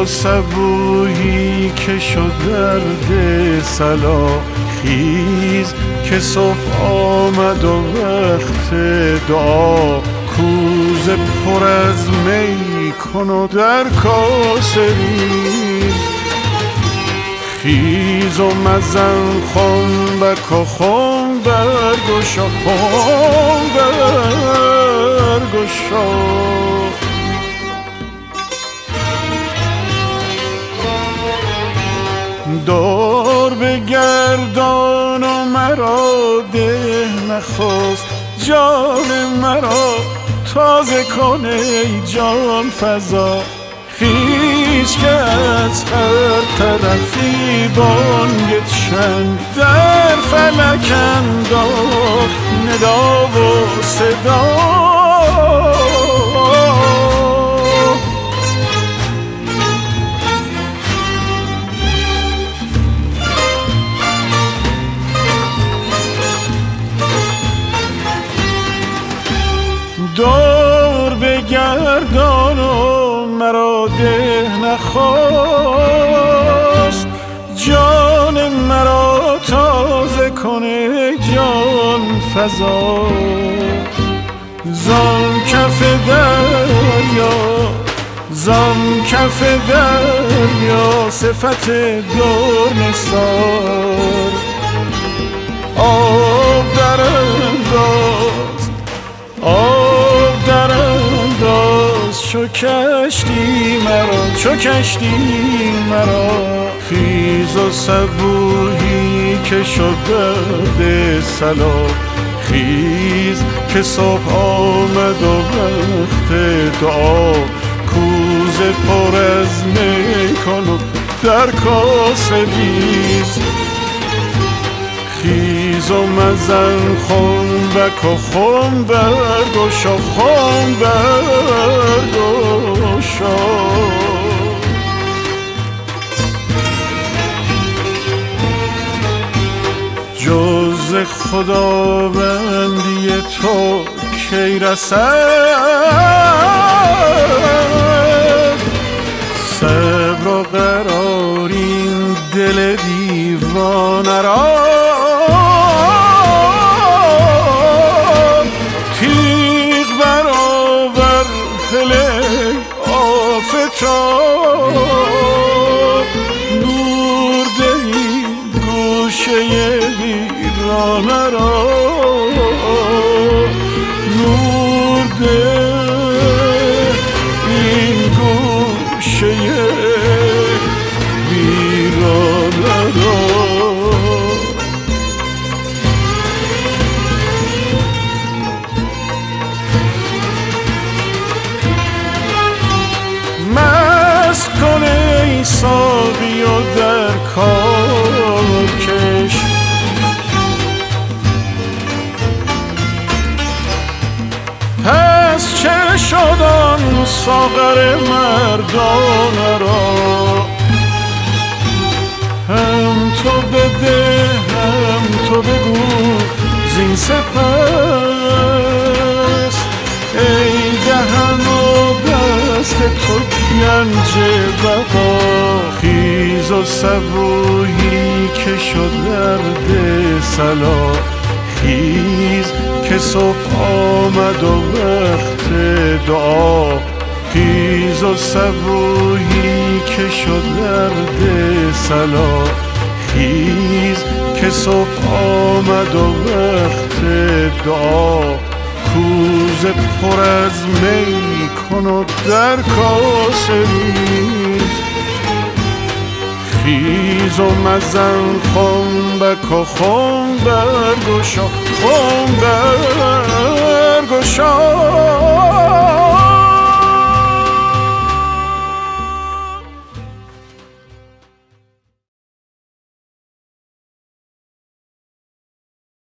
و صبوحی که شد درد صلا، خیز که صبح آمد و وقت دعا، کوزه پر از می کن و در کاسه ریز. خیز و مزن خنبک و خم برگشا، خم برگشا. دور بگردان و مرا ده نخست، جان مرا تازه کن ای جان فزا. خیز که از هر طرفی بانگ چنگ در فلک انداخت ندا و صدا. دور بگردان و مرا ده نخواست، جان مرا تازه کنه جان فزا. زان کف دریا، زان کف دریا صفت دور نثار، آب در انداز، آب در انداز چو کشتی مرا، چو کشتی مرا. خیز و صبوحی که شد درد صلا، خیز که صبح آمد و وقت دعا، کوزه پر از می کن و در کاسه ریز. خیز و مزن خنبک و خم برگشا، خم برگشا. جز خداوندی تو کی رسد، صبر و قرار این دل دیوانه را. تیغ برآور هله آفتاب، نور ده این گوشه ویرانه را، نور ده این گوشه ویرانه را. مست کن ای ساقی و در کار کش، پس چه شد آن ساغر مردانه را. هم تو بده هم تو بگو زین سپس، ای دهن و دست تو گنج بقا. خیز و صبوحی که شد درد صلا، خیز که صبح آمد و وقت دعا، خیز و صبوحی که شد درد صلا، خیز که صبح آمد و وقت دعا، کوزه پر از می کن و در کاسه ریز. خیز و مزن خنبک و خم برگشا، خم برگشا.